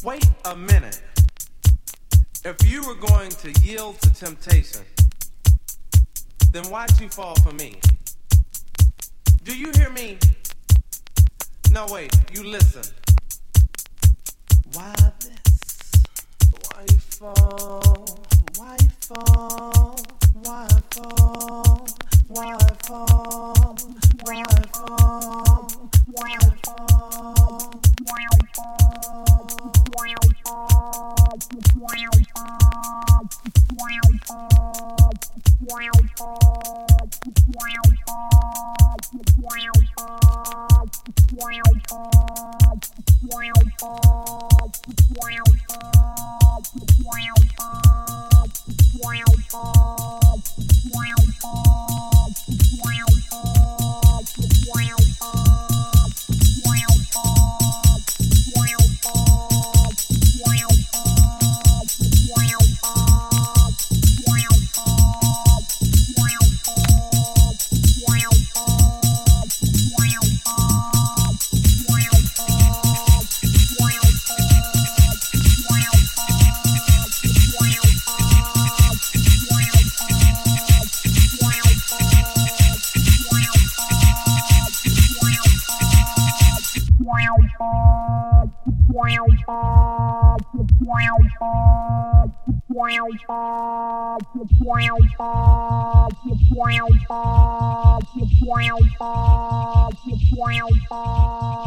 Wait a minute. If you were going to yield to temptation, then why'd you fall for me? Do you hear me? No, wait, you listen. Why this? Why fall? Why fall? Why fall? Why fall? Why fall? Why fall? Why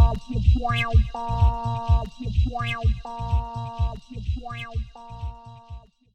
fall?